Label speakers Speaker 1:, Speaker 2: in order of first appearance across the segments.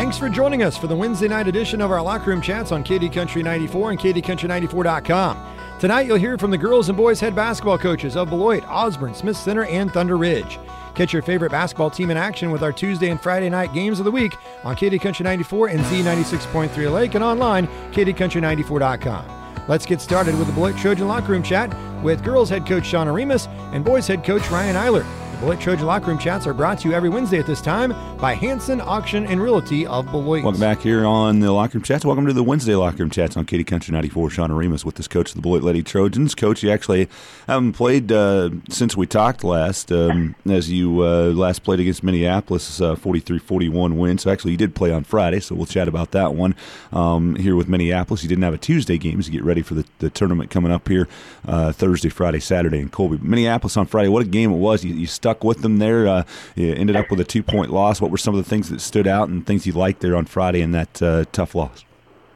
Speaker 1: Thanks for joining us for the Wednesday night edition of our Locker Room Chats on KD Country 94 and KDCountry94.com. Tonight you'll hear from the girls and boys head basketball coaches of Beloit, Osborne, Smith Center, and Thunder Ridge. Catch your favorite basketball team in action with our Tuesday and Friday night games of the week on KD Country 94 and Z96.3 Lake and online, KDCountry94.com. Let's get started with the Beloit Trojan Locker Room Chat with girls head coach Shauna Remus and boys head coach Ryan Eiler. The Beloit Trojan Locker Room Chats are brought to you every Wednesday at this time by Hanson Auction and Realty of Beloit.
Speaker 2: Welcome back here on the Locker Room Chats. Welcome to the Wednesday Locker Room Chats on KD Country 94. Shauna Remus with this coach of the Beloit Lady Trojans. Coach, you actually haven't played since we talked last, as you last played against Minneapolis, 43-41 win. So actually you did play on Friday, so we'll chat about that one here with Minneapolis. You didn't have a Tuesday game as you get ready for the tournament coming up here Thursday, Friday, Saturday in Colby. Minneapolis on Friday, what a game it was. You stuck with them there. You ended up with a 2-point loss. What were some of the things that stood out and things you liked there on Friday in that tough loss?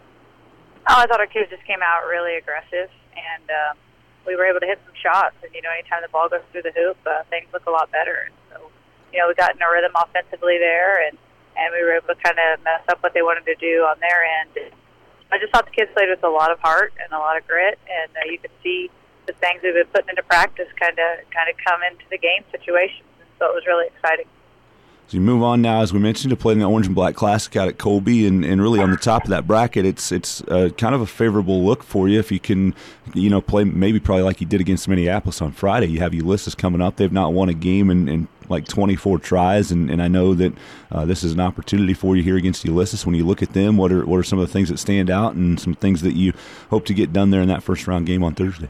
Speaker 3: I thought our kids just came out really aggressive, and we were able to hit some shots. And, anytime the ball goes through the hoop, things look a lot better. And so, we got in a rhythm offensively there, and we were able to kind of mess up what they wanted to do on their end. I just thought the kids played with a lot of heart and a lot of grit, and you could see the things we've been putting into practice kind of come into the game situations. And so it was really exciting.
Speaker 2: So you move on now, as we mentioned, to play in the Orange and Black Classic out at Colby, and really on the top of that bracket, it's kind of a favorable look for you if you can, play probably like you did against Minneapolis on Friday. You have Ulysses coming up. They've not won a game in like 24 tries, and I know that this is an opportunity for you here against Ulysses. When you look at them, what are some of the things that stand out and some things that you hope to get done there in that first-round game on Thursday?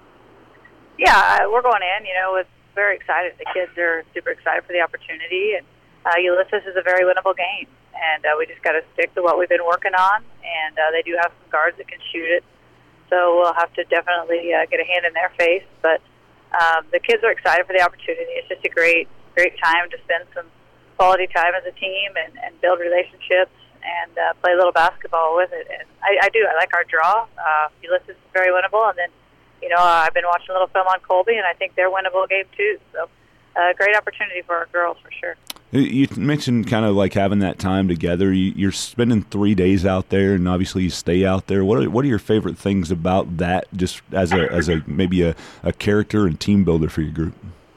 Speaker 3: Yeah, we're going in, with very excited. The kids are super excited for the opportunity, and Ulysses is a very winnable game, and we just got to stick to what we've been working on, and they do have some guards that can shoot it, so we'll have to definitely get a hand in their face, but the kids are excited for the opportunity. It's just a great time to spend some quality time as a team and build relationships and play a little basketball with it, and I like our draw. Ulysses is very winnable, and then I've been watching a little film on Colby, and I think they're a winnable game too. So, great opportunity for our girls for sure.
Speaker 2: You mentioned kind of like having that time together. You're spending 3 days out there, and obviously you stay out there. What are your favorite things about that, just as a maybe a character and team builder for your group?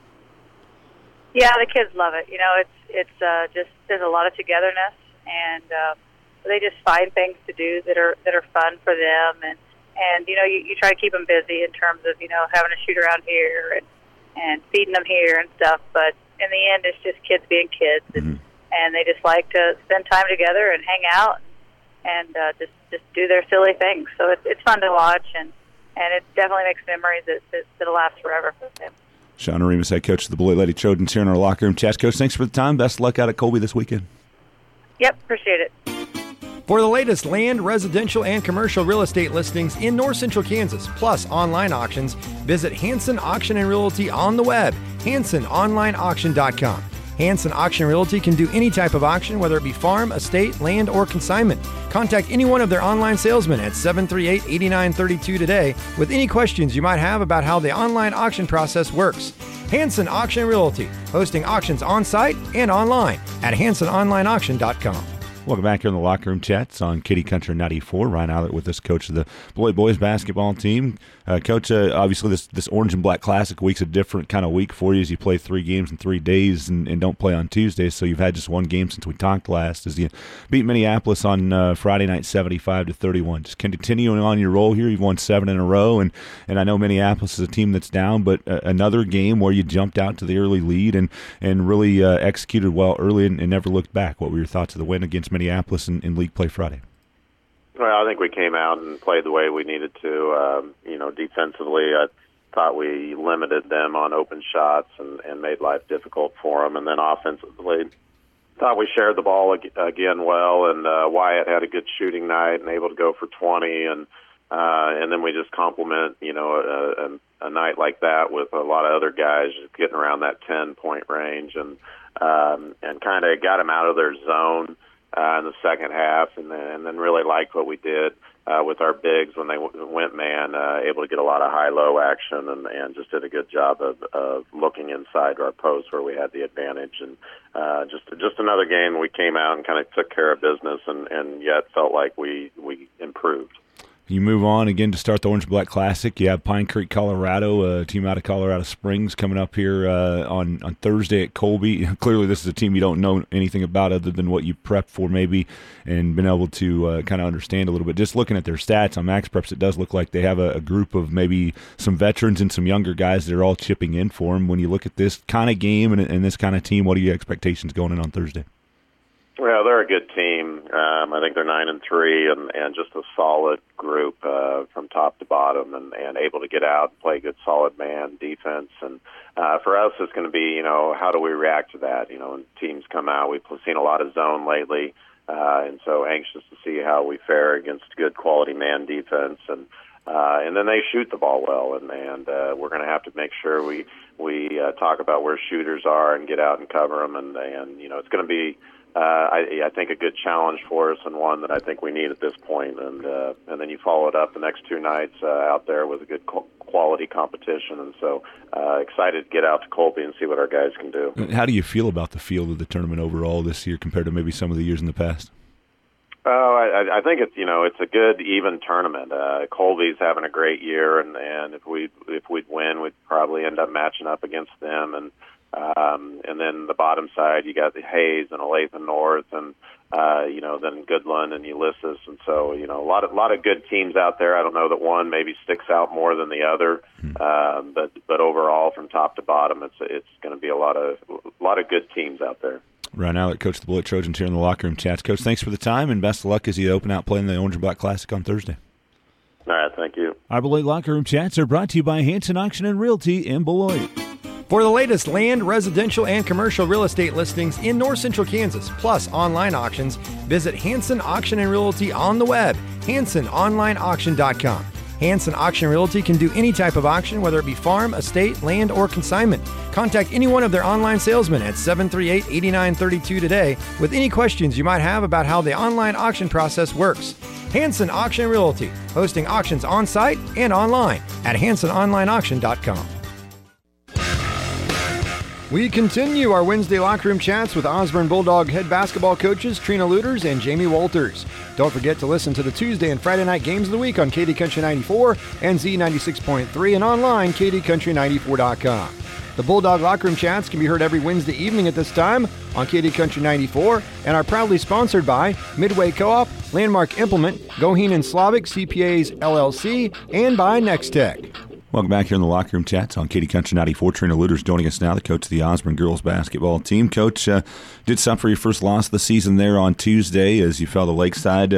Speaker 3: Yeah, the kids love it. It's just there's a lot of togetherness, and they just find things to do that are fun for them, and you try to keep them busy in terms of having a shoot around here and feeding them here and stuff, but in the end it's just kids being kids, and they just like to spend time together and hang out and just do their silly things. So it's fun to watch, and it definitely makes memories that'll last forever for them.
Speaker 2: Shauna Remus, head coach of the Beloit Lady Trojans here in our Locker Room Chats. Coach, thanks for the time. Best of luck out at Colby this weekend.
Speaker 3: Yep, appreciate it.
Speaker 1: For the latest land, residential, and commercial real estate listings in North Central Kansas, plus online auctions, visit Hanson Auction and Realty on the web, hansononlineauction.com. Hanson Auction Realty can do any type of auction, whether it be farm, estate, land, or consignment. Contact any one of their online salesmen at 738-8932 today with any questions you might have about how the online auction process works. Hanson Auction Realty, hosting auctions on-site and online at hansononlineauction.com.
Speaker 2: Welcome back here in the Locker Room Chats on KD Country 94. Ryan Allert with us, coach of the Beloit boys basketball team. Coach, obviously this Orange and Black Classic week's a different kind of week for you as you play 3 games in 3 days and don't play on Tuesdays, so you've had just 1 game since we talked last as you beat Minneapolis on Friday night 75-31. Just continuing on your roll here, you've won 7 in a row, and I know Minneapolis is a team that's down, but another game where you jumped out to the early lead and really executed well early and never looked back. What were your thoughts of the win against Minneapolis in league play Friday?
Speaker 4: Well, I think we came out and played the way we needed to. Defensively, I thought we limited them on open shots and made life difficult for them. And then offensively, thought we shared the ball again well. And Wyatt had a good shooting night and able to go for 20. And then we just complement, a night like that with a lot of other guys getting around that 10-point range and kind of got them out of their zone. in the second half, and then really liked what we did with our bigs when they went man, able to get a lot of high-low action, and just did a good job of looking inside our post where we had the advantage. And just another game we came out and kind of took care of business, and yet felt like we improved.
Speaker 2: You move on again to start the Orange Black Classic. You have Pine Creek, Colorado, a team out of Colorado Springs, coming up here on Thursday at Colby. Clearly, this is a team you don't know anything about other than what you prepped for maybe and been able to kind of understand a little bit. Just looking at their stats on Max Preps, it does look like they have a group of maybe some veterans and some younger guys that are all chipping in for them. When you look at this kind of game and this kind of team, what are your expectations going in on Thursday?
Speaker 4: Well, they're a good team. I think they're 9-3, and just a solid group from top to bottom, and able to get out and play good, solid man defense. And for us, it's going to be, how do we react to that? When teams come out, we've seen a lot of zone lately, and so anxious to see how we fare against good quality man defense. And then they shoot the ball well, and we're going to have to make sure we talk about where shooters are and get out and cover them. And it's going to be. I think a good challenge for us, and one that I think we need at this point. And then you follow it up the next two nights out there with a good quality competition. And so excited to get out to Colby and see what our guys can do.
Speaker 2: How do you feel about the field of the tournament overall this year compared to maybe some of the years in the past?
Speaker 4: I think it's it's a good even tournament. Colby's having a great year, and if we'd win, we'd probably end up matching up against them. And then the bottom side, you got the Hayes and Olathe North, and then Goodland and Ulysses, and so a lot of good teams out there. I don't know that one maybe sticks out more than the other, but overall, from top to bottom, it's going to be a lot of good teams out there.
Speaker 2: Ryan Allert, coach of the Beloit Trojans, here in the locker room chats. Coach, thanks for the time, and best of luck as you open out playing the Orange and Black Classic on Thursday.
Speaker 4: All right, thank you.
Speaker 2: Our Beloit locker room chats are brought to you by Hanson Auction and Realty in Beloit.
Speaker 1: For the latest land, residential, and commercial real estate listings in North Central Kansas, plus online auctions, visit Hanson Auction and Realty on the web, hansononlineauction.com. Hanson Auction Realty can do any type of auction, whether it be farm, estate, land, or consignment. Contact any one of their online salesmen at 738-8932 today with any questions you might have about how the online auction process works. Hanson Auction Realty, hosting auctions on-site and online at hansononlineauction.com. We continue our Wednesday locker room chats with Osborne Bulldog head basketball coaches Trina Luters and Jamie Walters. Don't forget to listen to the Tuesday and Friday night games of the week on KD Country 94 and Z96.3 and online KDCountry94.com. The Bulldog locker room chats can be heard every Wednesday evening at this time on KD Country 94 and are proudly sponsored by Midway Co-op, Landmark Implement, Goheen and Slavic CPAs LLC, and by Nextech.
Speaker 2: Welcome back here in the locker room chats on KD Country 94. Trina Luters joining us now, the coach of the Osborne girls basketball team. Coach, did suffer your first loss of the season there on Tuesday as you fell to Lakeside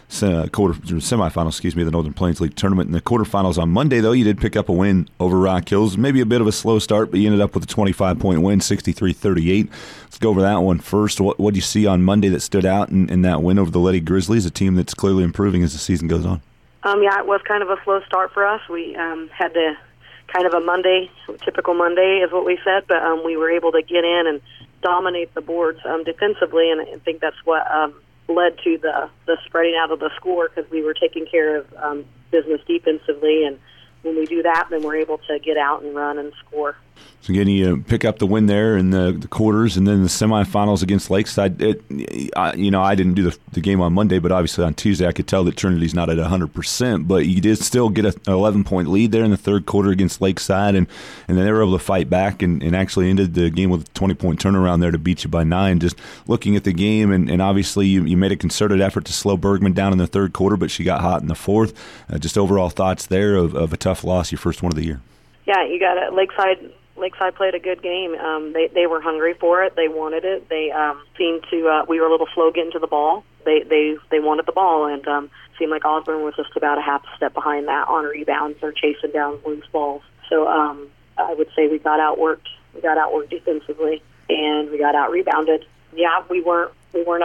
Speaker 2: semifinals, the Northern Plains League tournament. In the quarterfinals on Monday, though, you did pick up a win over Rock Hills. Maybe a bit of a slow start, but you ended up with a 25-point win, 63-38. Let's go over that one first. What did you see on Monday that stood out in that win over the Lady Grizzlies, a team that's clearly improving as the season goes on?
Speaker 5: It was kind of a slow start for us. We had to kind of a Monday, typical Monday is what we said, but we were able to get in and dominate the boards defensively, and I think that's what led to the spreading out of the score, because we were taking care of business defensively, and when we do that, then we're able to get out and run and score.
Speaker 2: So again, you pick up the win there in the quarters, and then the semifinals against Lakeside. I didn't do the game on Monday, but obviously on Tuesday I could tell that Trinity's not at 100%. But you did still get an 11-point lead there in the third quarter against Lakeside, and then they were able to fight back and actually ended the game with a 20-point turnaround there to beat you by 9. Just looking at the game, and obviously you made a concerted effort to slow Bergman down in the third quarter, but she got hot in the fourth. Just overall thoughts there of a tough loss, your first one of the year.
Speaker 5: Yeah, you got it. Lakeside played a good game. They were hungry for it. They wanted it. They seemed to. We were a little slow getting to the ball. They wanted the ball, and seemed like Osborne was just about a half step behind that on rebounds or chasing down loose balls. So I would say we got outworked. We got outworked defensively, and we got out rebounded. Yeah, we weren't 100%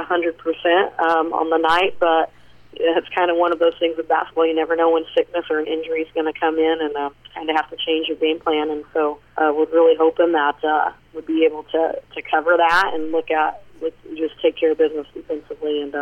Speaker 5: on the night, but it's kind of one of those things with basketball. You never know when sickness or an injury is going to come in, and kind of have to change your game plan. And so we're really hoping that we'll be able to cover that and look at let's just take care of business defensively. And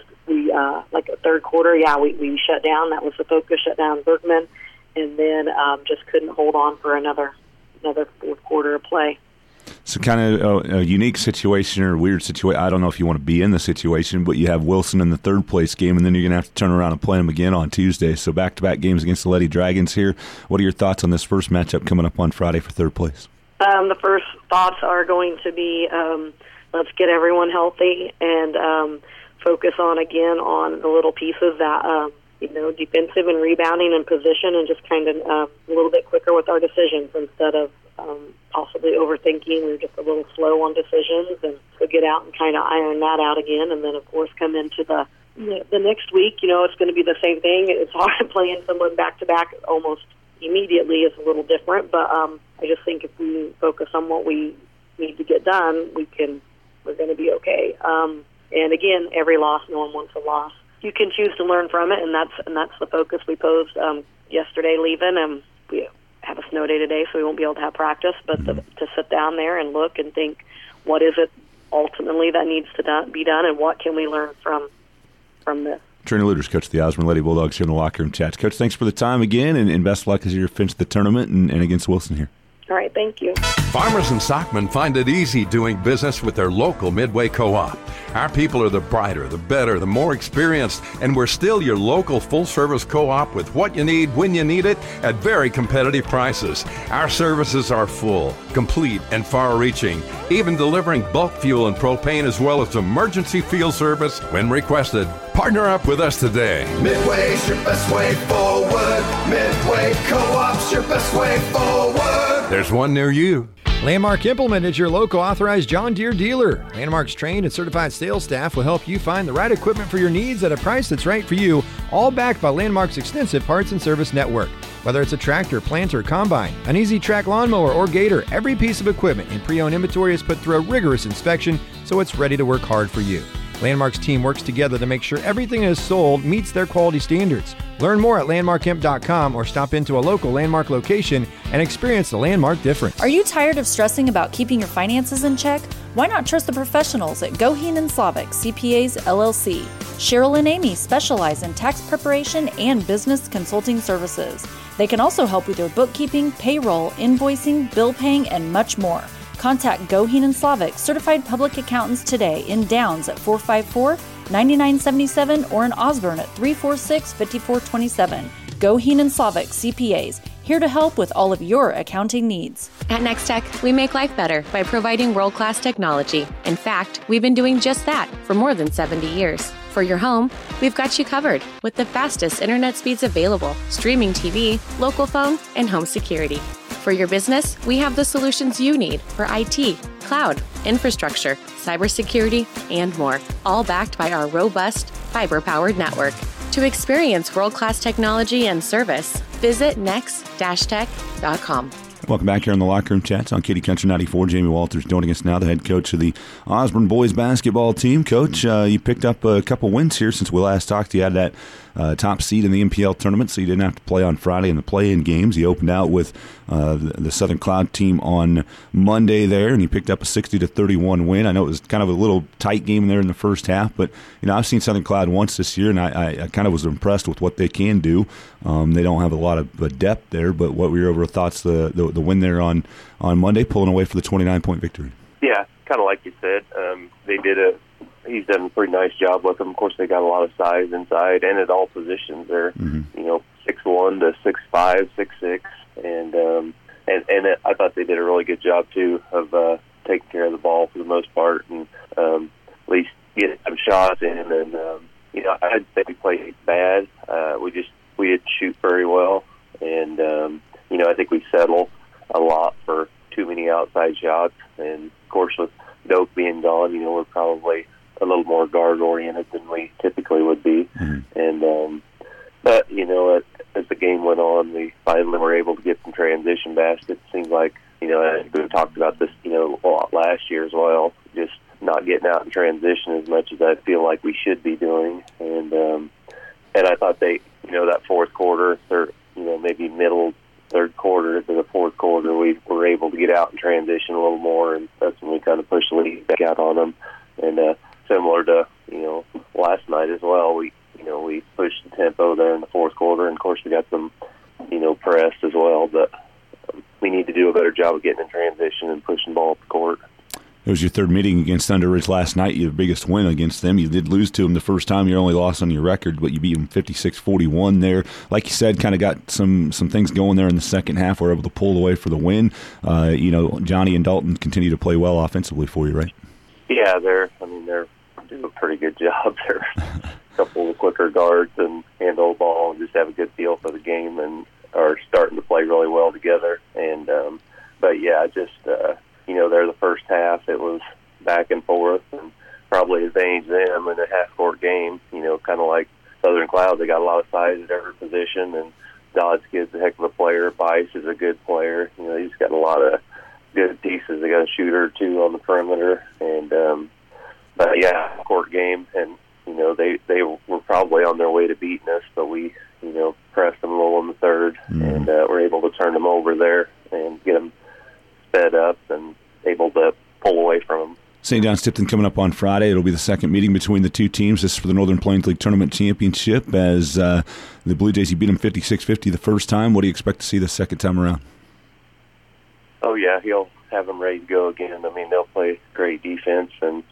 Speaker 5: like a third quarter, we shut down. That was the focus, shut down Bergman, and then just couldn't hold on for another fourth quarter of play.
Speaker 2: So kind of a unique situation or a weird situation. I don't know if you want to be in the situation, but you have Wilson in the third place game, and then you're going to have to turn around and play them again on Tuesday. So back-to-back games against the Lady Dragons here. What are your thoughts on this first matchup coming up on Friday for third place?
Speaker 5: The first thoughts are going to be let's get everyone healthy and focus on the little pieces that defensive and rebounding and position, and just kind of a little bit quicker with our decisions instead of possibly overthinking. We're just a little slow on decisions, and so get out and kind of iron that out again. And then, of course, come into the next week. It's going to be the same thing. It's hard playing someone back-to-back almost immediately is a little different, but I just think if we focus on what we need to get done, we're going to be okay. And again, every loss, no one wants a loss. You can choose to learn from it, and that's the focus we posed yesterday leaving. We have a snow day today, so we won't be able to have practice, but to sit down there and look and think, what is it ultimately that needs to be done, and what can we learn from this?
Speaker 2: Trina Lueders, coach of the Osborne Lady Bulldogs here in the Locker Room Chats. Coach, thanks for the time again, and best of luck as you finish the tournament and against Wilson here.
Speaker 5: All right, thank you.
Speaker 6: Farmers and stockmen find it easy doing business with their local Midway Co-op. Our people are the brighter, the better, the more experienced, and we're still your local full-service co-op with what you need when you need it at very competitive prices. Our services are full, complete, and far-reaching, even delivering bulk fuel and propane as well as emergency field service when requested. Partner up with us today.
Speaker 7: Midway's your best way forward. Midway Co-op's your best way forward.
Speaker 6: There's one near you.
Speaker 1: Landmark Implement is your local authorized John Deere dealer. Landmark's trained and certified sales staff will help you find the right equipment for your needs at a price that's right for you, all backed by Landmark's extensive parts and service network. Whether it's a tractor, planter, combine, an easy-track lawnmower, or gator, every piece of equipment in pre-owned inventory is put through a rigorous inspection so it's ready to work hard for you. Landmark's team works together to make sure everything that is sold meets their quality standards. Learn more at landmarkimp.com or stop into a local Landmark location and experience the Landmark difference.
Speaker 8: Are you tired of stressing about keeping your finances in check? Why not trust the professionals at Goheen & Slavic CPAs LLC? Cheryl and Amy specialize in tax preparation and business consulting services. They can also help with your bookkeeping, payroll, invoicing, bill paying, and much more. Contact Goheen & Slavic certified public accountants today in Downs at 454-9977 or in Osborne at 346-5427. Goheen & Slavic CPAs, here to help with all of your accounting needs.
Speaker 9: At Nextech, we make life better by providing world-class technology. In fact, we've been doing just that for more than 70 years. For your home, we've got you covered with the fastest internet speeds available, streaming TV, local phone, and home security. For your business, we have the solutions you need for IT, cloud, infrastructure, cybersecurity, and more, all backed by our robust, fiber-powered network. To experience world-class technology and service, visit next-tech.com.
Speaker 2: Welcome back here on the Locker Room Chats on Kitty Country 94. Jamie Walters joining us now, the head coach of the Osborne boys basketball team. Coach, you picked up a couple wins here since we last talked. You had that top seed in the MPL tournament, so you didn't have to play on Friday in the play-in games. You opened out with the Southern Cloud team on Monday there, and you picked up a 60-31 win. I know it was kind of a little tight game there in the first half, but I've seen Southern Cloud once this year, and I kind of was impressed with what they can do. They don't have a lot of depth there, but what were your thoughts the win there on Monday, pulling away for the 29-point victory?
Speaker 10: Yeah, kind of like you said, he's done a pretty nice job with them. Of course, they got a lot of size inside and at all positions. They're 6'1" to 6'5", 6'6", and I thought they did a really good job too of taking care of the ball for the most part, and at least get some shots in. And I'd say we played bad. We didn't shoot very well, and I think we settled a lot for too many outside shots. And of course, with Doak being gone, we're probably a little more guard oriented than we typically would be. And but as the game went on, we finally were able to get some transition baskets. It seems like we talked about this a lot last year as well, just not getting out in transition as much as I feel like we should be doing. And I thought they that fourth quarter, maybe middle third quarter to the fourth quarter, we were able to get out and transition a little more, and that's when we kind of pushed the lead back out on them. And similar to, last night as well, we pushed the tempo there in the fourth quarter, and of course we got some, press as well, but we need to do a better job of getting in transition and pushing the ball up the court.
Speaker 2: It was your third meeting against Thunder Ridge last night. Your biggest win against them. You did lose to them the first time. Your only loss on your record, but you beat them 56-41 there. Like you said, kind of got some things going there in the second half. Were able to pull away for the win. Johnny and Dalton continue to play well offensively for you, right?
Speaker 10: Yeah, they're doing a pretty good job. They're a couple of quicker guards and handle the ball and just have a good feel for the game and are starting to play really well together. And there the first half it was back and forth and probably advantaged them in a half-court game. Kind of like Southern Cloud, they got a lot of size at every position, and Dodge Kid's a heck of a player. Bice is a good player. He's got a lot of good pieces. They got a shooter or two on the perimeter, and court game, and they were probably on their way to beating us, but we pressed them a little in the third, and were able to turn them over there and get them sped up and able to pull away from them.
Speaker 2: St. John's Tipton coming up on Friday. It'll be the second meeting between the two teams. This is for the Northern Plains League Tournament Championship. As the Blue Jays, you beat them 56-50 the first time. What do you expect to see the second time around?
Speaker 10: Oh, yeah, he'll have them ready to go again. They'll play great defense, and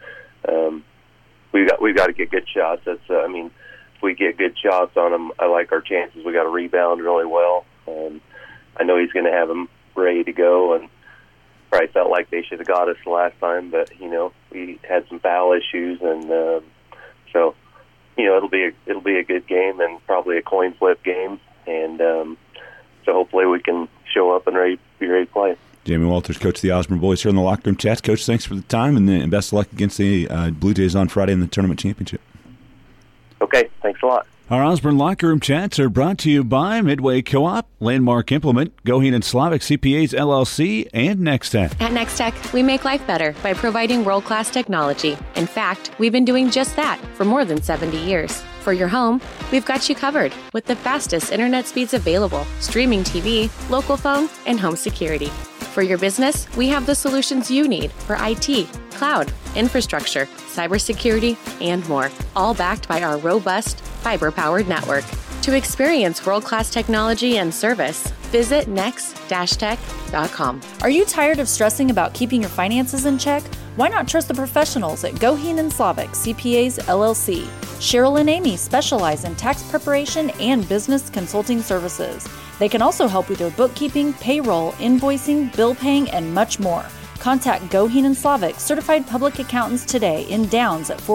Speaker 10: we've got to get good shots. That's if we get good shots on them, I like our chances. We got to rebound really well. I know he's going to have them ready to go, and probably felt like they should have got us the last time, but we had some foul issues, and so it'll be a good game and probably a coin flip game, and so hopefully we can show up and be ready to play.
Speaker 2: Jamie Walters, coach of the Osborne Boys here in the Locker Room Chats. Coach, thanks for the time, and best of luck against the Blue Jays on Friday in the tournament championship.
Speaker 10: Okay, thanks a lot.
Speaker 2: Our Osborne Locker Room Chats are brought to you by Midway Co-op, Landmark Implement, Goheen and Slavic CPAs LLC, and Nextech.
Speaker 9: At Nextech, we make life better by providing world-class technology. In fact, we've been doing just that for more than 70 years. For your home, we've got you covered with the fastest internet speeds available, streaming TV, local phone, and home security. For your business, we have the solutions you need for IT, cloud, infrastructure, cybersecurity, and more, all backed by our robust, fiber-powered network. To experience world-class technology and service, visit next-tech.com.
Speaker 8: Are you tired of stressing about keeping your finances in check? Why not trust the professionals at Goheen and Slavic CPAs LLC? Cheryl and Amy specialize in tax preparation and business consulting services. They can also help with your bookkeeping, payroll, invoicing, bill paying, and much more. Contact Goheen and Slavic certified public accountants today in Downs at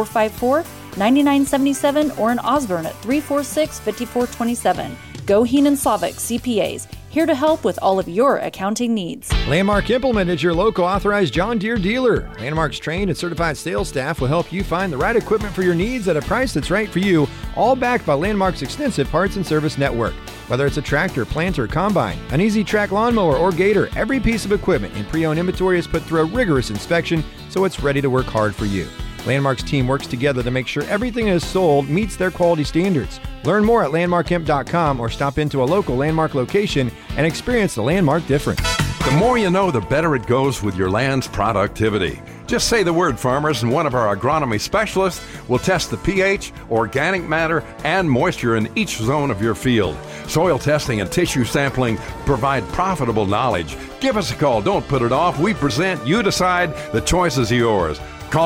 Speaker 8: 454-9977 or in Osborne at 346-5427. Goheen and Slavic CPAs, here to help with all of your accounting needs.
Speaker 1: Landmark Implement is your local authorized John Deere dealer. Landmark's trained and certified sales staff will help you find the right equipment for your needs at a price that's right for you, all backed by Landmark's extensive parts and service network. Whether it's a tractor, planter, combine, an easy track lawnmower, or gator, every piece of equipment in pre-owned inventory is put through a rigorous inspection so it's ready to work hard for you. Landmark's team works together to make sure everything is sold meets their quality standards. Learn more at landmarkimp.com or stop into a local Landmark location and experience the Landmark difference.
Speaker 6: The more you know, the better it goes with your land's productivity. Just say the word, farmers, and one of our agronomy specialists will test the pH, organic matter, and moisture in each zone of your field. Soil testing and tissue sampling provide profitable knowledge. Give us a call. Don't put it off. We present. You decide. The choice is yours. Call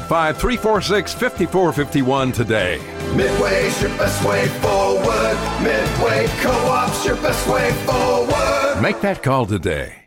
Speaker 6: 785-346-5451 today.
Speaker 7: Midway's your best way forward. Midway Co-op's your best way forward.
Speaker 6: Make that call today.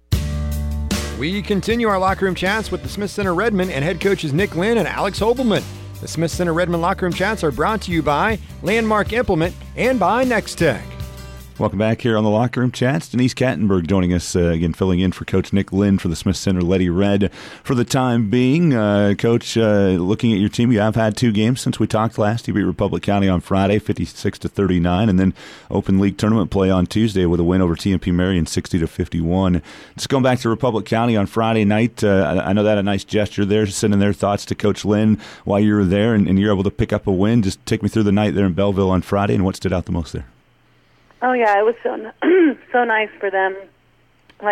Speaker 1: We continue our locker room chats with the Smith Center Redmond and head coaches Nick Lynn and Alex Hobelman. The Smith Center Redmond locker room chats are brought to you by Landmark Implement and by Nextech.
Speaker 2: Welcome back here on the Locker Room Chats. Denise Kattenberg joining us again, filling in for Coach Nick Lynn for the Smith Center Lady Red for the time being. Coach, looking at your team, you have had two games since we talked last. You beat Republic County on Friday, 56-39, and then Open League tournament play on Tuesday with a win over TMP Marion, 60-51. Just going back to Republic County on Friday night, I know that a nice gesture there, sending their thoughts to Coach Lynn while you were there, and you're able to pick up a win. Just take me through the night there in Belleville on Friday and what stood out the most there.
Speaker 5: Oh, yeah, it was so nice for them. Like,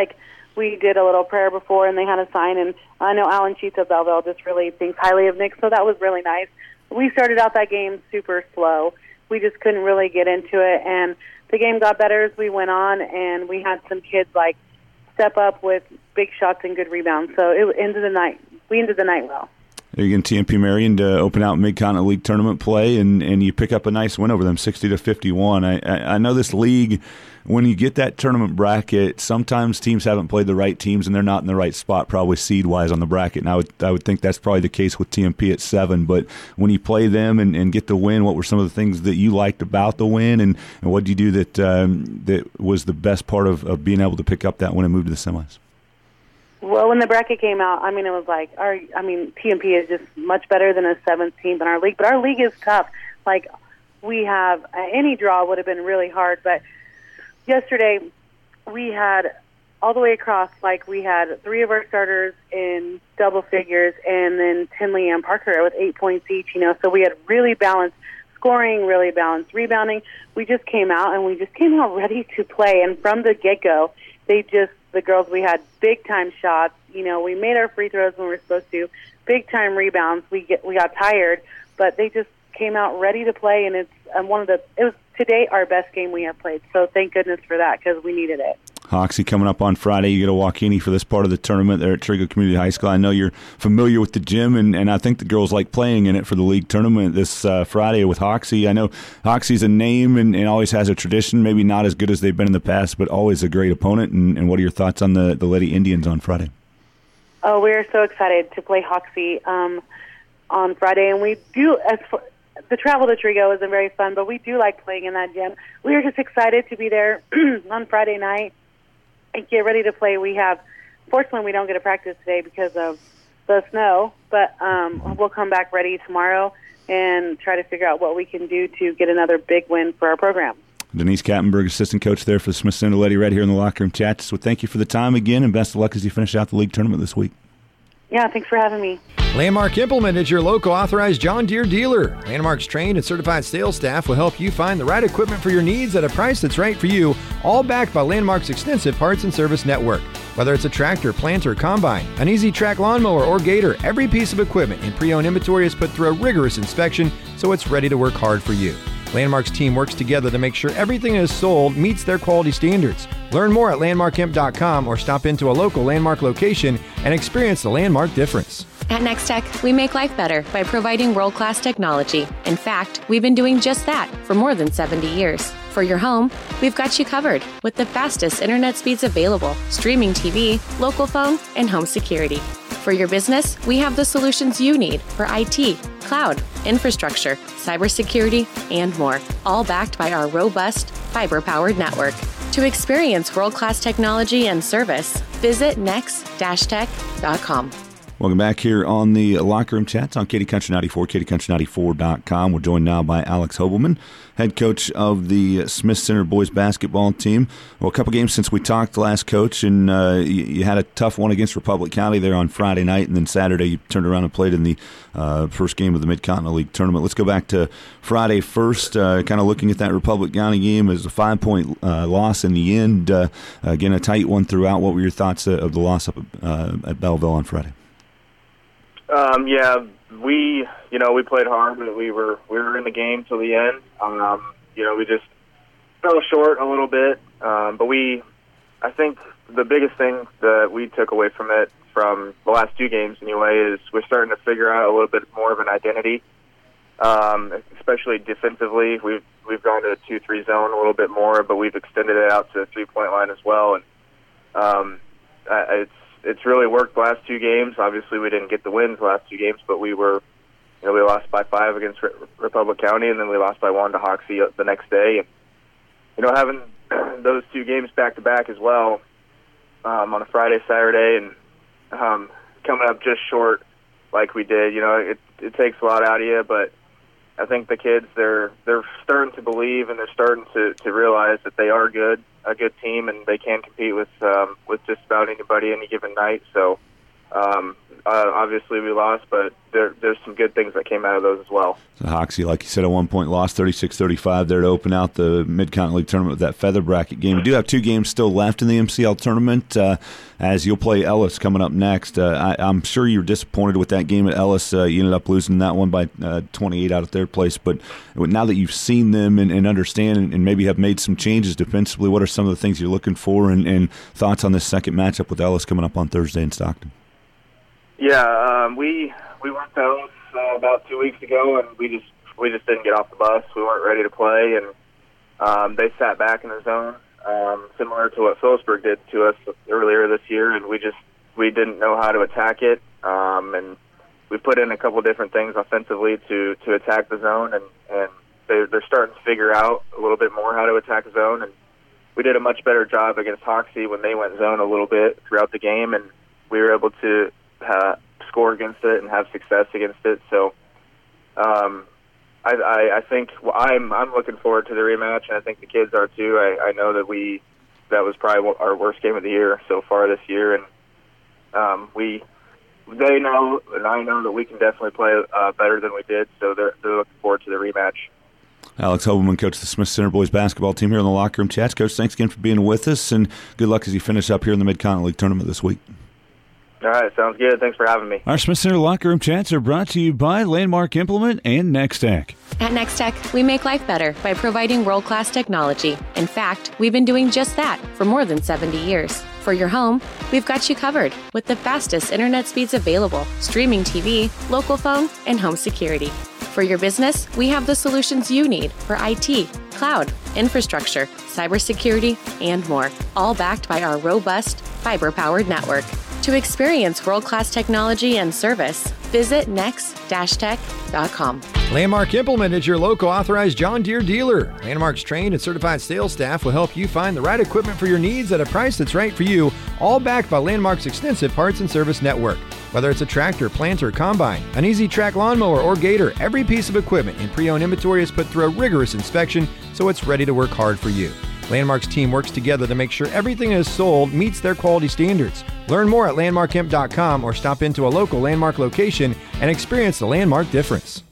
Speaker 5: we did a little prayer before, and they had a sign. And I know Alan Cheats of Belleville just really thinks highly of Nick, so that was really nice. We started out that game super slow. We just couldn't really get into it, and the game got better as we went on, and we had some kids like step up with big shots and good rebounds. So it ended the night. We ended the night well.
Speaker 2: Again, TMP Marion to open out Mid-Continent League tournament play, and you pick up a nice win over them, 60-51. I know this league, when you get that tournament bracket, sometimes teams haven't played the right teams, and they're not in the right spot, probably seed-wise on the bracket. And I would think that's probably the case with TMP at 7. But when you play them and get the win, what were some of the things that you liked about the win, and what did you do that was the best part of being able to pick up that win and move to the semis?
Speaker 5: Well, when the bracket came out, it was like TMP is just much better than a 7th team in our league, but our league is tough. Like, we have any draw would have been really hard, but yesterday we had all the way across, like, we had 3 of our starters in double figures, and then Tinley and Parker with 8 points each. So we had really balanced scoring, really balanced rebounding. We just came out ready to play, and from the get-go, the girls, we had big-time shots. We made our free throws when we were supposed to, big-time rebounds. We got tired, but they just came out ready to play, and it was today our best game we have played. So thank goodness for that, because we needed it.
Speaker 2: Friday coming up on Friday. You get a walk-in for this part of the tournament there at Trigo Community High School. I know you're familiar with the gym, and I think the girls like playing in it for the league tournament this Friday with Hoxie. I know Hoxie's a name and always has a tradition, maybe not as good as they've been in the past, but always a great opponent. And what are your thoughts on the Lady Indians on Friday?
Speaker 5: Oh, we're so excited to play Hoxie on Friday, and we do, the travel to Trigo isn't very fun, but we do like playing in that gym. We are just excited to be there on Friday night and get ready to play. Fortunately, we don't get to practice today because of the snow, but we'll come back ready tomorrow and try to figure out what we can do to get another big win for our program.
Speaker 2: Denise Kattenberg, assistant coach there for the Smith Center Lady Red here in the locker room chat. So thank you for the time again, and best of luck as you finish out the league tournament this week.
Speaker 5: Yeah, thanks for having me.
Speaker 1: Landmark Implement is your local authorized John Deere dealer. Landmark's trained and certified sales staff will help you find the right equipment for your needs at a price that's right for you, all backed by Landmark's extensive parts and service network. Whether it's a tractor, planter, combine, an easy track lawnmower, or gator, every piece of equipment in pre-owned inventory is put through a rigorous inspection so it's ready to work hard for you. Landmark's team works together to make sure everything that is sold meets their quality standards. Learn more at landmarkimp.com or stop into a local Landmark location and experience the Landmark difference.
Speaker 9: At Next Tech, we make life better by providing world-class technology. In fact, we've been doing just that for more than 70 years. For your home, we've got you covered with the fastest internet speeds available, streaming TV, local phone, and home security. For your business, we have the solutions you need for IT, cloud, infrastructure, cybersecurity, and more, all backed by our robust, fiber-powered network. To experience world-class technology and service, visit next-tech.com.
Speaker 2: Welcome back here on the Locker Room Chats on Katy Country 94, katycountry94.com. We're joined now by Alex Hobelman, head coach of the Smith Center boys basketball team. Well, a couple games since we talked last, Coach, and you had a tough one against Republic County there on Friday night, and then Saturday you turned around and played in the first game of the Mid-Continent League tournament. Let's go back to Friday first, kind of looking at that Republic County game as a 5-point loss in the end. Again, a tight one throughout. What were your thoughts of the loss up at Belleville on Friday?
Speaker 11: We played hard, but we were in the game till the end. We just fell short a little bit. But I think the biggest thing that we took away from it, from the last 2 games anyway, is we're starting to figure out a little bit more of an identity, especially defensively. We've gone to a 2-3 zone a little bit more, but we've extended it out to the 3-point line as well. And it's really worked the last 2 games. Obviously, we didn't get the wins the last 2 games, but we lost by 5 against Republic County, and then we lost by 1 to Hoxie the next day. And, having those 2 games back-to-back as well on a Friday, Saturday, and coming up just short like we did, it takes a lot out of you, but I think the kids, they're starting to believe, and they're starting to realize that they are a good team, and they can compete with just about anybody any given night. So Obviously, we lost, but there's some good things that came out of those as well.
Speaker 2: So Hoxie, like you said, at one point lost 36-35 there to open out the Mid-Continent League tournament with that feather bracket game. We do have 2 games still left in the MCL tournament, as you'll play Ellis coming up next. I'm sure you're disappointed with that game at Ellis. You ended up losing that one by 28 out of third place. But now that you've seen them and understand and maybe have made some changes defensively, what are some of the things you're looking for and thoughts on this second matchup with Ellis coming up on Thursday in Stockton?
Speaker 11: Yeah, we went to Ellis about 2 weeks ago, and we just didn't get off the bus. We weren't ready to play, and they sat back in the zone, similar to what Phillipsburg did to us earlier this year, and we didn't know how to attack it. And we put in a couple different things offensively to attack the zone, and they're starting to figure out a little bit more how to attack the zone. And we did a much better job against Hoxie when they went zone a little bit throughout the game, and we were able to score against it and have success against it. So I think I'm looking forward to the rematch, and I think the kids are too. I know that that was probably our worst game of the year so far this year, and they know and I know that we can definitely play better than we did. So they're looking forward to the rematch.
Speaker 2: Alex Hobelman, coach of the Smith Center boys basketball team here in the Locker Room Chats. Coach, thanks again for being with us, and good luck as you finish up here in the Mid-Continent League tournament this week.
Speaker 11: All right, sounds good. Thanks for having me.
Speaker 12: Our Smith Center Locker Room Chats are brought to you by Landmark Implement and Next-Tech.
Speaker 9: At Next-Tech, we make life better by providing world-class technology. In fact, we've been doing just that for more than 70 years. For your home, we've got you covered with the fastest internet speeds available, streaming TV, local phone, and home security. For your business, we have the solutions you need for IT, cloud, infrastructure, cybersecurity, and more, all backed by our robust, fiber-powered network. To experience world-class technology and service, visit next-tech.com.
Speaker 1: Landmark Implement is your local authorized John Deere dealer. Landmark's trained and certified sales staff will help you find the right equipment for your needs at a price that's right for you, all backed by Landmark's extensive parts and service network. Whether it's a tractor, planter, combine, an easy track lawnmower, or gator, every piece of equipment in pre-owned inventory is put through a rigorous inspection so it's ready to work hard for you. Landmark's team works together to make sure everything that is sold meets their quality standards. Learn more at landmarkimp.com or stop into a local Landmark location and experience the Landmark difference.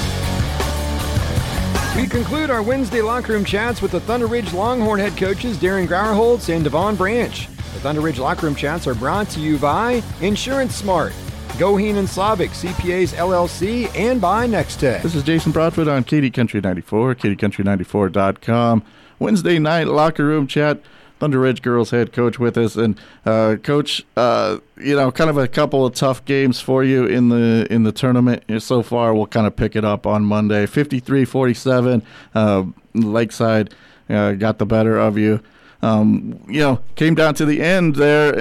Speaker 1: We conclude our Wednesday Locker Room Chats with the Thunder Ridge Longhorn head coaches Darren Grauerholtz and Devon Branch. The Thunder Ridge Locker Room Chats are brought to you by Insurance Smart, Goheen and Slavic CPAs LLC, and by Next-Tech.
Speaker 13: This is Jason Broadfoot on Katy Country 94, katycountry94.com. Wednesday night locker room chat. Thunder Ridge girls head coach with us, and coach, kind of a couple of tough games for you in the tournament so far. We'll kind of pick it up on Monday. 53-47, Lakeside got the better of you. Came down to the end there,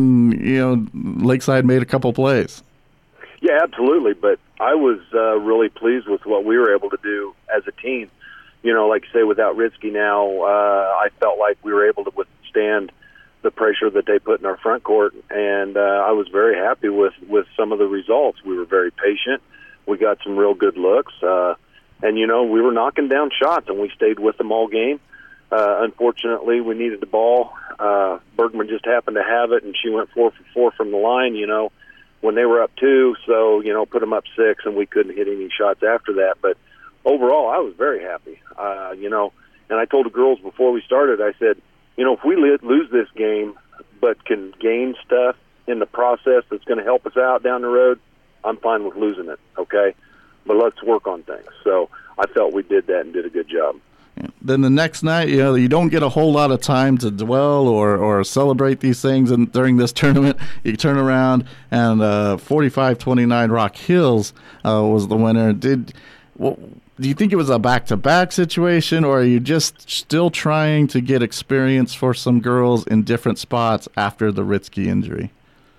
Speaker 13: and Lakeside made a couple plays.
Speaker 14: Yeah, absolutely. But I was really pleased with what we were able to do as a team. Like you say, without Ritzky now, I felt like we were able to withstand the pressure that they put in our front court, and I was very happy with some of the results. We were very patient. We got some real good looks, and we were knocking down shots, and we stayed with them all game. Unfortunately, we needed the ball. Bergman just happened to have it, and she went 4 for 4 from the line, when they were up 2, so, put them up 6, and we couldn't hit any shots after that. But overall, I was very happy, and I told the girls before we started, I said, if we lose this game but can gain stuff in the process that's going to help us out down the road, I'm fine with losing it, okay? But let's work on things. So I felt we did that and did a good job.
Speaker 13: Then the next night, you don't get a whole lot of time to dwell or celebrate these things. And during this tournament, you turn around and 45-29 Rock Hills was the winner. Do you think it was a back-to-back situation, or are you just still trying to get experience for some girls in different spots after the Ritzky injury?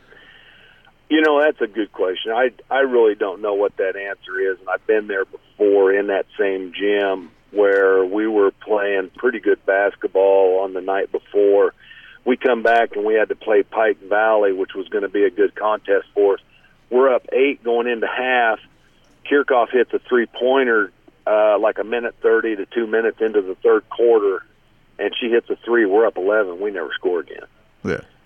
Speaker 14: That's a good question. I really don't know what that answer is, and I've been there before in that same gym where we were playing pretty good basketball on the night before. We come back and we had to play Pike Valley, which was going to be a good contest for us. We're up 8 going into half. Kirchhoff hits a three-pointer like a minute 30 to 2 minutes into the third quarter, and she hits a 3. We're up 11. We never score again.
Speaker 13: Yeah.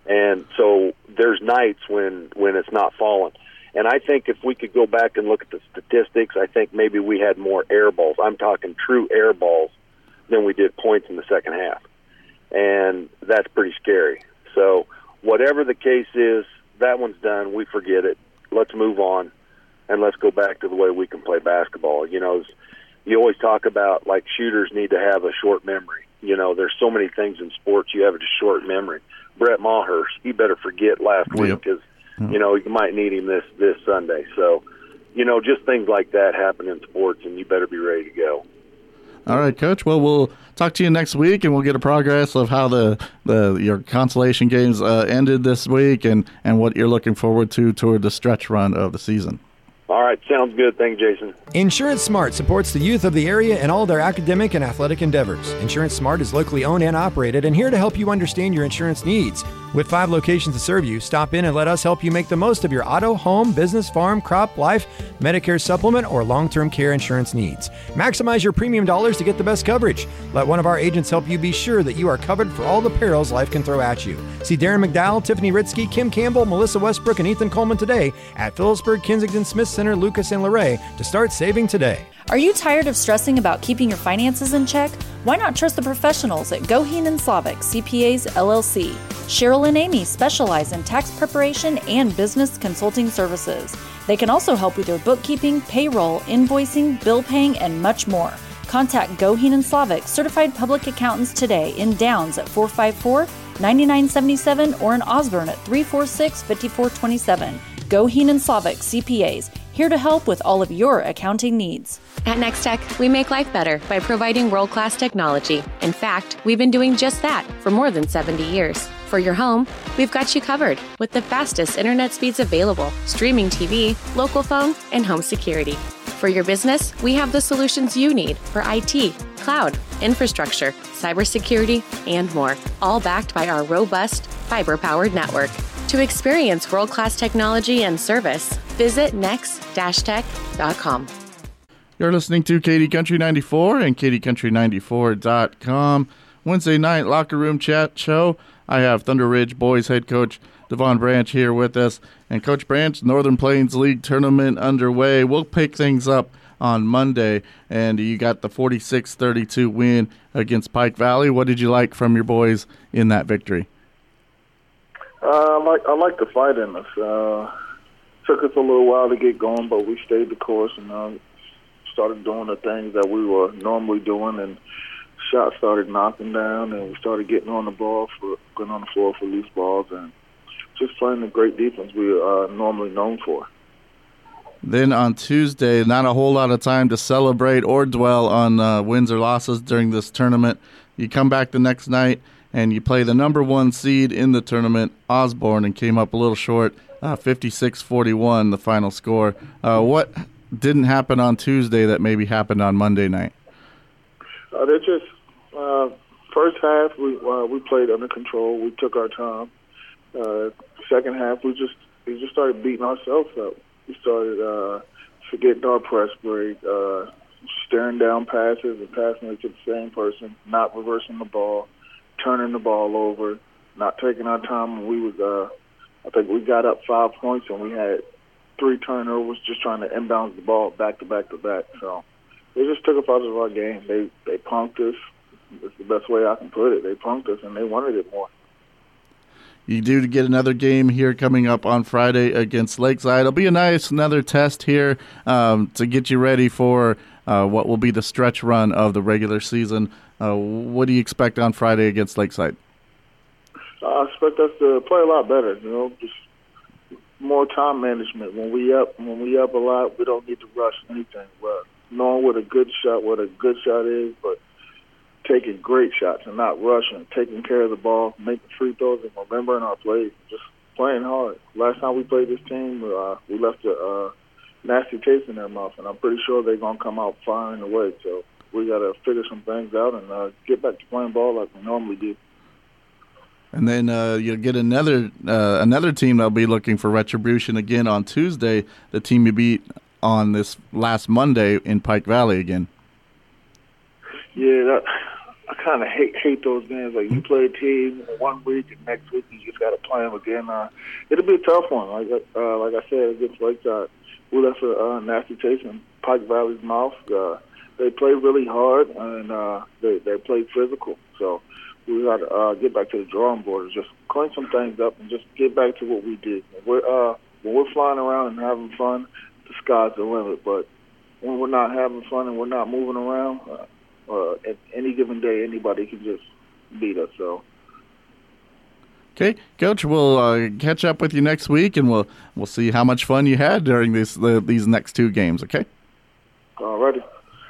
Speaker 14: And so there's nights when it's not falling. And I think if we could go back and look at the statistics, I think maybe we had more air balls. I'm talking true air balls than we did points in the second half. And that's pretty scary. So whatever the case is, that one's done. We forget it. Let's move on, and let's go back to the way we can play basketball. You know, you always talk about, like, shooters need to have a short memory. You know, there's so many things in sports you have a short memory. Brett Mawhurst, he better forget last week because, you know, you might need him this Sunday. So, you know, just things like that happen in sports, and you better be ready to go.
Speaker 13: All right, Coach. Well, we'll talk to you next week, and we'll get a progress of how your consolation games ended this week and what you're looking forward to toward the stretch run of the season.
Speaker 14: All right, sounds good. Thank you, Jason.
Speaker 1: Insurance Smart supports the youth of the area and all their academic and athletic endeavors. Insurance Smart is locally owned and operated and here to help you understand your insurance needs. With 5 locations to serve you, stop in and let us help you make the most of your auto, home, business, farm, crop, life, Medicare supplement, or long-term care insurance needs. Maximize your premium dollars to get the best coverage. Let one of our agents help you be sure that you are covered for all the perils life can throw at you. See Darren McDowell, Tiffany Ritzky, Kim Campbell, Melissa Westbrook, and Ethan Coleman today at Phillipsburg, Kensington, Smith Center, Lucas, and Luray to start saving today.
Speaker 8: Are you tired of stressing about keeping your finances in check? Why not trust the professionals at Goheen and Slavic CPAs LLC? Cheryl and Amy specialize in tax preparation and business consulting services. They can also help with your bookkeeping, payroll, invoicing, bill paying, and much more. Contact Goheen and Slavic certified public accountants today in Downs at 454-9977 or in Osborne at 346-5427. Goheen and Slavic CPAs, here to help with all of your accounting needs.
Speaker 9: At NextTech, we make life better by providing world-class technology. In fact, we've been doing just that for more than 70 years. For your home, we've got you covered with the fastest internet speeds available, streaming TV, local phone, and home security. For your business, we have the solutions you need for IT, cloud, infrastructure, cybersecurity, and more, all backed by our robust, fiber-powered network. To experience world-class technology and service, visit next-tech.com.
Speaker 13: You're listening to Katy Country 94 and KatyCountry94.com. Wednesday night locker room chat show. I have Thunder Ridge boys head coach Devon Branch here with us. And Coach Branch, Northern Plains League tournament underway. We'll pick things up on Monday, and you got the 46-32 win against Pike Valley. What did you like from your boys in that victory?
Speaker 15: I like the fight in us. Took us a little while to get going, but we stayed the course and started doing the things that we were normally doing, and shots started knocking down, and we started getting on the floor for loose balls, and just playing the great defense we are normally known for.
Speaker 13: Then on Tuesday, not a whole lot of time to celebrate or dwell on wins or losses during this tournament. You come back the next night, and you play the number 1 seed in the tournament, Osborne, and came up a little short, 56-41, the final score. What didn't happen on Tuesday that maybe happened on Monday night?
Speaker 15: They're just first half we played under control. We took our time. Second half we just started beating ourselves up. We started forgetting our press break, staring down passes and passing it to the same person, not reversing the ball, turning the ball over, not taking our time. We was I think we got up 5 points and we had 3 turnovers just trying to inbound the ball back to back to back. So they just took us out of our game. They punked us. That's the best way I can put it. They punked us and they wanted it more.
Speaker 13: You do get another game here coming up on Friday against Lakeside. It'll be another test here to get you ready for what will be the stretch run of the regular season. What do you expect on Friday against Lakeside?
Speaker 15: I expect us to play a lot better. Just more time management. When we up a lot, we don't need to rush anything. But knowing what a good shot is, but taking great shots and not rushing, taking care of the ball, making free throws, and remembering our plays, just playing hard. Last time we played this team, we left a nasty taste in their mouth, and I'm pretty sure they're going to come out firing away. So we got to figure some things out and get back to playing ball like we normally do.
Speaker 13: And then you'll get another team that'll be looking for retribution again on Tuesday, the team you beat on this last Monday in Pike Valley again.
Speaker 15: Yeah, I kind of hate those games. Like you play a team 1 week and next week you just got to play them again. It'll be a tough one. Like I said, against Lakeside, we left a nasty taste in Pike Valley's mouth. They play really hard and they play physical. So we got to get back to the drawing board and just clean some things up and just get back to what we did. When we're flying around and having fun, the sky's the limit. But when we're not having fun and we're not moving around, at any given day, anybody can just beat us. So,
Speaker 13: okay, Coach, we'll catch up with you next week, and we'll see how much fun you had during these next 2 games. Okay.
Speaker 15: Alrighty.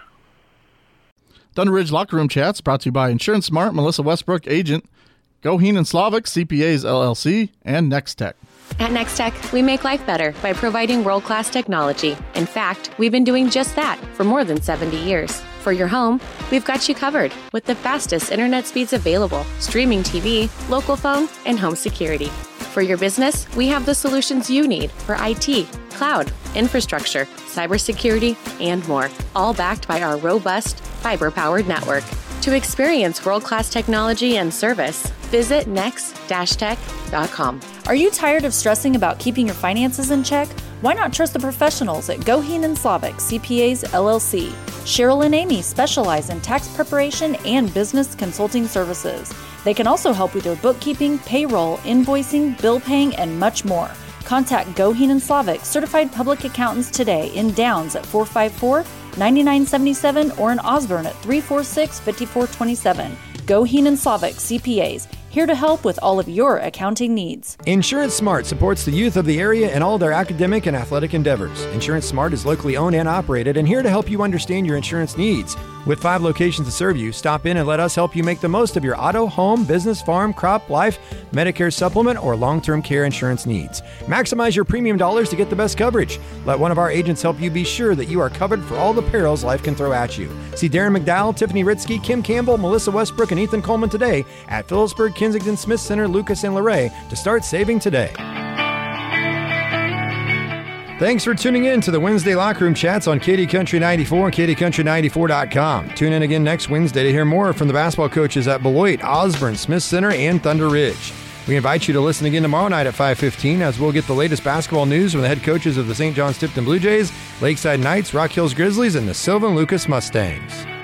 Speaker 13: Thunder Ridge Locker Room Chats brought to you by Insurance Smart, Melissa Westbrook, agent, Goheen and Slavic, CPAs LLC, and Next Tech.
Speaker 9: At Next Tech, we make life better by providing world-class technology. In fact, we've been doing just that for more than 70 years. For your home, we've got you covered with the fastest internet speeds available, streaming TV, local phone, and home security. For your business, we have the solutions you need for IT, cloud, infrastructure, cybersecurity, and more, all backed by our robust, fiber-powered network. To experience world-class technology and service, visit next-tech.com.
Speaker 8: Are you tired of stressing about keeping your finances in check? Why not trust the professionals at Goheen and Slavic, CPAs LLC? Cheryl and Amy specialize in tax preparation and business consulting services. They can also help with your bookkeeping, payroll, invoicing, bill paying, and much more. Contact Goheen and Slavic certified public accountants today in Downs at 454-9977 or in Osborne at 346-5427. Goheen and Slavic CPAs, here to help with all of your accounting needs.
Speaker 1: Insurance Smart supports the youth of the area and all their academic and athletic endeavors. Insurance Smart is locally owned and operated and here to help you understand your insurance needs. With 5 locations to serve you, stop in and let us help you make the most of your auto, home, business, farm, crop, life, Medicare supplement, or long-term care insurance needs. Maximize your premium dollars to get the best coverage. Let one of our agents help you be sure that you are covered for all the perils life can throw at you. See Darren McDowell, Tiffany Ritzky, Kim Campbell, Melissa Westbrook, and Ethan Coleman today at Phillipsburg, Kensington, Smith Center, Lucas, and Luray to start saving today. Thanks for tuning in to the Wednesday Locker Room Chats on KD Country 94 and KDCountry94.com. Tune in again next Wednesday to hear more from the basketball coaches at Beloit, Osborne, Smith Center, and Thunder Ridge. We invite you to listen again tomorrow night at 5:15 as we'll get the latest basketball news from the head coaches of the St. John's Tipton Blue Jays, Lakeside Knights, Rock Hills Grizzlies, and the Sylvan Lucas Mustangs.